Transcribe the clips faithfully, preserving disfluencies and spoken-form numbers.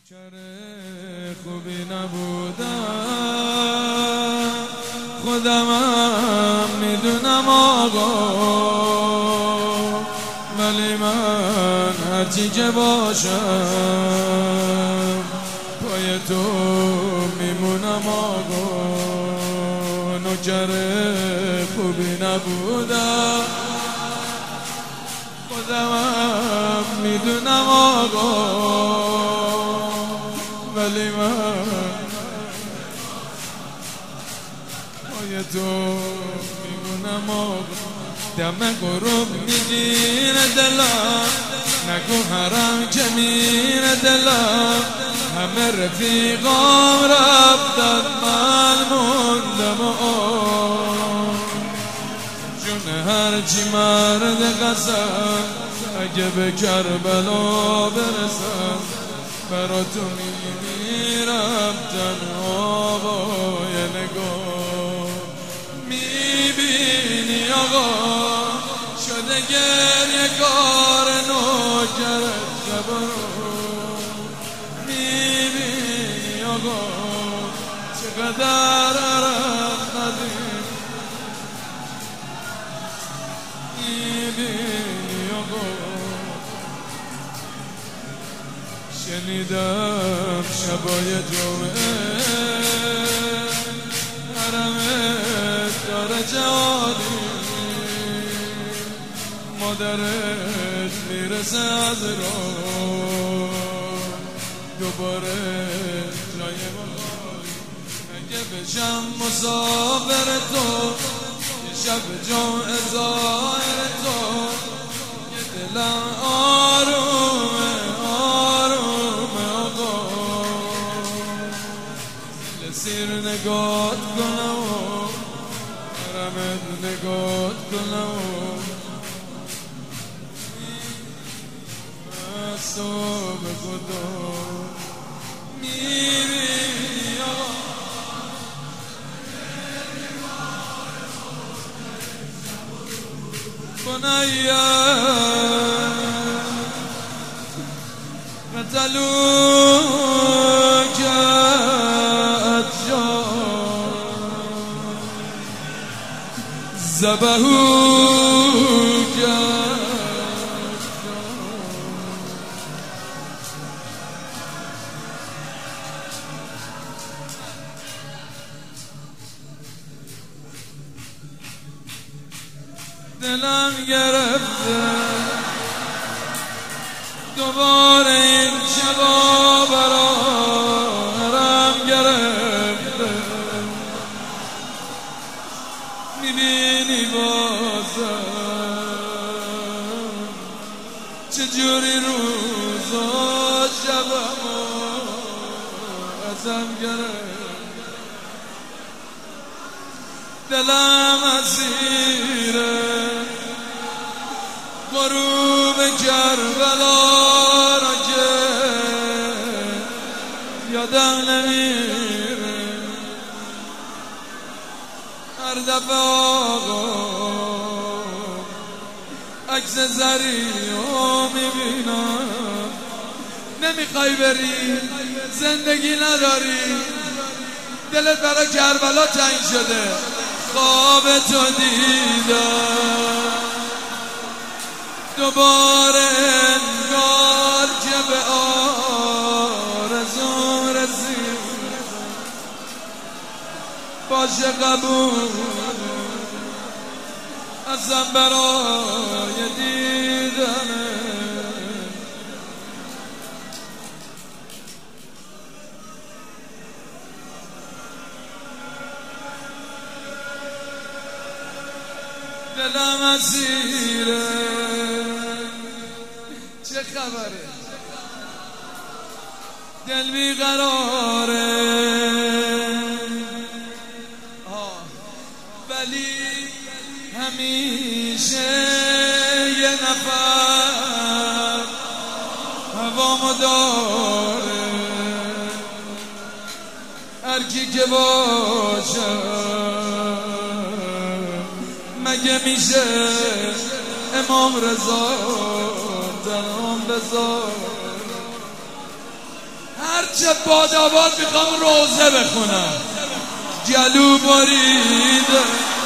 نوکر خوبی نبودم، خودمم میدونم آقا، ولی من هرچی که باشم پای تو میمونم آقا. نوکر خوبی نبودم، خودمم میدونم آقا، ولی من پای تو میمونم آقا. دم غروب میگیره دلم، نگو حرم که میره دلم، همه رفیقام رفتن من موندم آن. جون هرچی مرد قسم، اگه به کربلا برسم برا تو میمیرم تنها. با یه نگاه میبینی آقا، شده گریه کار نوکرت شبرو. میبینی آقا چقدر عرق ندیم، میبینی آقا. شنیدم شبای جمعه حرمت داره جهانی، مادرت میرسه از راه دوباره جای مخاری. اگه بشم مسافر تو، یه شب جمعه ظاهر تو، یه دلم آرومه آرومه آقا. سیر نگات کنم و حرمت نگات کنم و صبح خدا میبینی آقا. بنایم قتلوک اتجار، ذبحوک دلم گرفته دوباره این شبا برام گرفته. میبینی بازم چجوری روزا شبمو ازم گرفت. دلم اسیره غروب کربلا را که یادم نمیره. هر دفعه آقا عکس زریو میبینم، نمیخوای بری زندگی نداری، دلت برای کربلا تنگ شده، خواب تو دیدم دوباره انگار که به آرزوم رسید. باشه قبول ازم برای دیدنه. دلم اسیره، چه خبره؟ دل بیقراره، ولی همیشه یه نفر هوامو داره. هر کی که باشه مگه میشه امام رضا در آن بذار. هر چه باداباد میخوام روزه بخونم. گلو بریده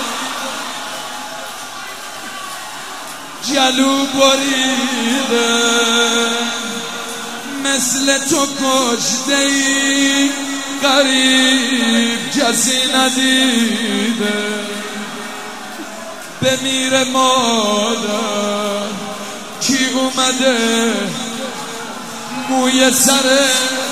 گلو بریده مثل تو کشته ای غریب کسی ندیده. بمیره مادر کی اومده موی سر